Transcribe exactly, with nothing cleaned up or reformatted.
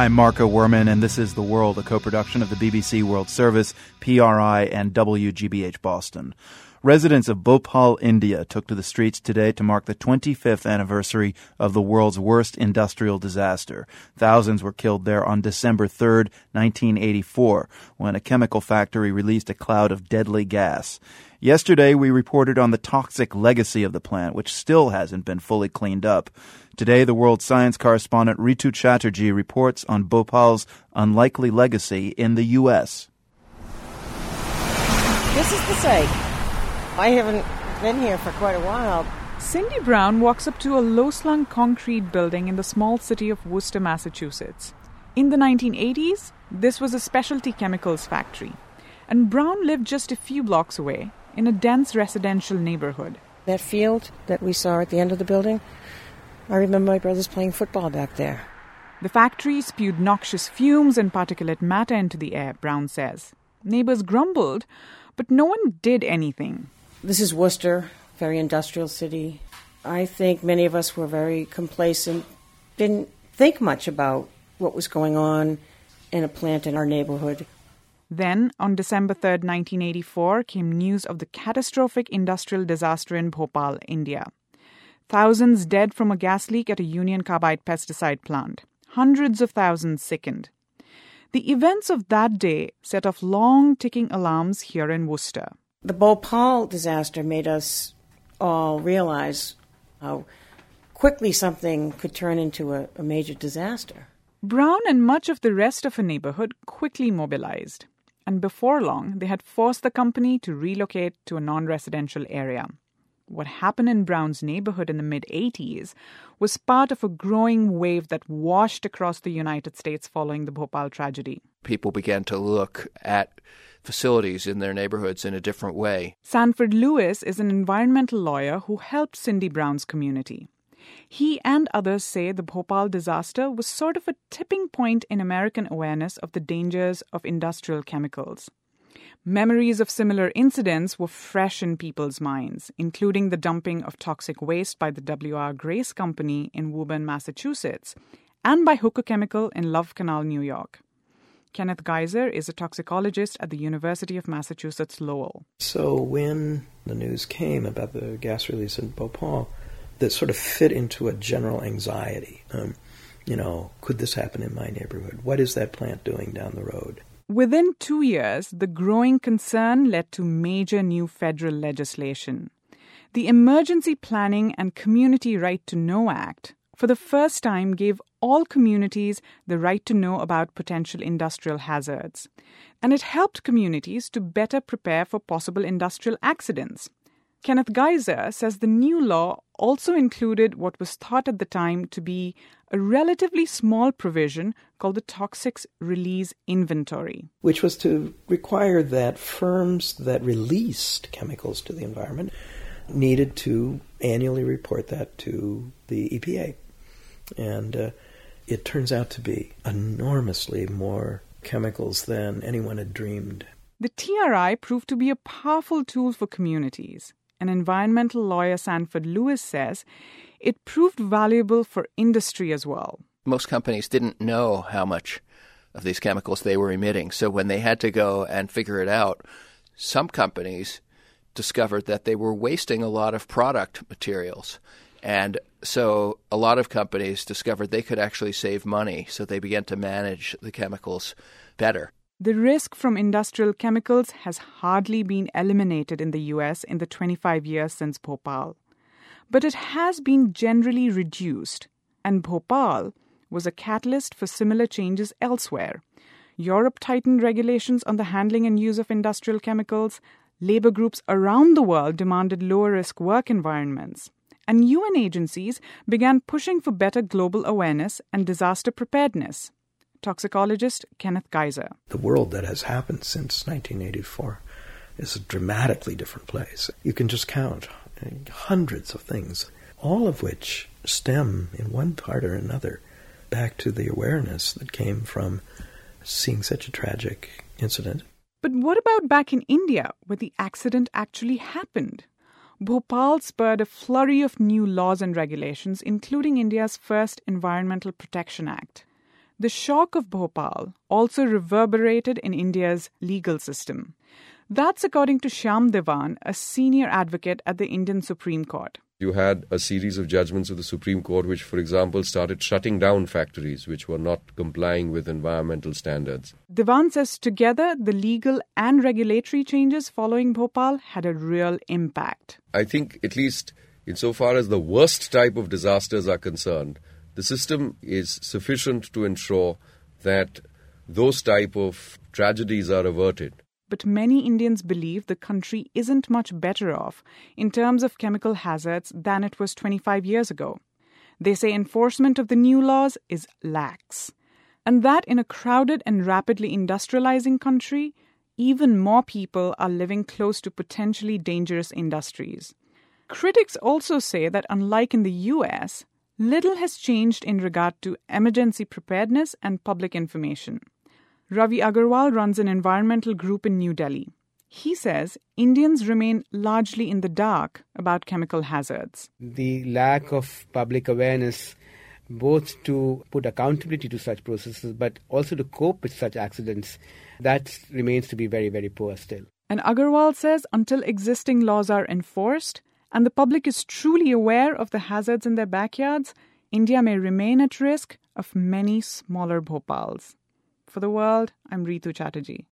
I'm Marco Werman, and this is The World, a co-production of the B B C World Service, P R I, and W G B H Boston. Residents of Bhopal, India, took to the streets today to mark the twenty-fifth anniversary of the world's worst industrial disaster. Thousands were killed there on December third, nineteen eighty-four, when a chemical factory released a cloud of deadly gas. Yesterday, we reported on the toxic legacy of the plant, which still hasn't been fully cleaned up. Today, the world science correspondent Ritu Chatterjee reports on Bhopal's unlikely legacy in the U S. This is the site. I haven't been here for quite a while. Cindy Brown walks up to a low-slung concrete building in the small city of Worcester, Massachusetts. In the nineteen eighties, this was a specialty chemicals factory, and Brown lived just a few blocks away in a dense residential neighborhood. That field that we saw at the end of the building, I remember my brothers playing football back there. The factory spewed noxious fumes and particulate matter into the air, Brown says. Neighbors grumbled, but no one did anything. This is Worcester, very industrial city. I think many of us were very complacent, didn't think much about what was going on in a plant in our neighborhood. Then, on December third, nineteen eighty-four, came news of the catastrophic industrial disaster in Bhopal, India. Thousands dead from a gas leak at a Union Carbide pesticide plant. Hundreds of thousands sickened. The events of that day set off long ticking alarms here in Worcester. The Bhopal disaster made us all realize how quickly something could turn into a, a major disaster. Brown and much of the rest of her neighborhood quickly mobilized. And before long, they had forced the company to relocate to a non-residential area. What happened in Brown's neighborhood in the mid-eighties was part of a growing wave that washed across the United States following the Bhopal tragedy. People began to look at facilities in their neighborhoods in a different way. Sanford Lewis is an environmental lawyer who helped Cindy Brown's community. He and others say the Bhopal disaster was sort of a tipping point in American awareness of the dangers of industrial chemicals. Memories of similar incidents were fresh in people's minds, including the dumping of toxic waste by the W R Grace Company in Woburn, Massachusetts, and by Hooker Chemical in Love Canal, New York. Kenneth Geiser is a toxicologist at the University of Massachusetts Lowell. So when the news came about the gas release in Bhopal, that sort of fit into a general anxiety. Um, you know, could this happen in my neighborhood? What is that plant doing down the road? Within two years, the growing concern led to major new federal legislation. The Emergency Planning and Community Right to Know Act, for the first time, gave all communities the right to know about potential industrial hazards. And it helped communities to better prepare for possible industrial accidents. Kenneth Geiser says the new law also included what was thought at the time to be a relatively small provision called the Toxics Release Inventory, which was to require that firms that released chemicals to the environment needed to annually report that to the E P A. And uh, it turns out to be enormously more chemicals than anyone had dreamed. The T R I proved to be a powerful tool for communities. And environmental lawyer Sanford Lewis says it proved valuable for industry as well. Most companies didn't know how much of these chemicals they were emitting. So when they had to go and figure it out, some companies discovered that they were wasting a lot of product materials. And so a lot of companies discovered they could actually save money. So they began to manage the chemicals better. The risk from industrial chemicals has hardly been eliminated in the U S in the twenty-five years since Bhopal. But it has been generally reduced, and Bhopal was a catalyst for similar changes elsewhere. Europe tightened regulations on the handling and use of industrial chemicals. Labor groups around the world demanded lower-risk work environments. And U N agencies began pushing for better global awareness and disaster preparedness. Toxicologist Kenneth Geiser. The world that has happened since nineteen eighty-four is a dramatically different place. You can just count hundreds of things, all of which stem in one part or another back to the awareness that came from seeing such a tragic incident. But what about back in India, where the accident actually happened? Bhopal spurred a flurry of new laws and regulations, including India's first Environmental Protection Act. The shock of Bhopal also reverberated in India's legal system. That's according to Shyam Devan, a senior advocate at the Indian Supreme Court. You had a series of judgments of the Supreme Court which, for example, started shutting down factories which were not complying with environmental standards. Devan says together, the legal and regulatory changes following Bhopal had a real impact. I think, at least insofar as the worst type of disasters are concerned, the system is sufficient to ensure that those type of tragedies are averted. But many Indians believe the country isn't much better off in terms of chemical hazards than it was twenty-five years ago. They say enforcement of the new laws is lax. And that in a crowded and rapidly industrializing country, even more people are living close to potentially dangerous industries. Critics also say that unlike in the U S, little has changed in regard to emergency preparedness and public information. Ravi Agarwal runs an environmental group in New Delhi. He says Indians remain largely in the dark about chemical hazards. The lack of public awareness, both to put accountability to such processes, but also to cope with such accidents, that remains to be very, very poor still. And Agarwal says until existing laws are enforced and the public is truly aware of the hazards in their backyards, India may remain at risk of many smaller Bhopals. For The World, I'm Ritu Chatterjee.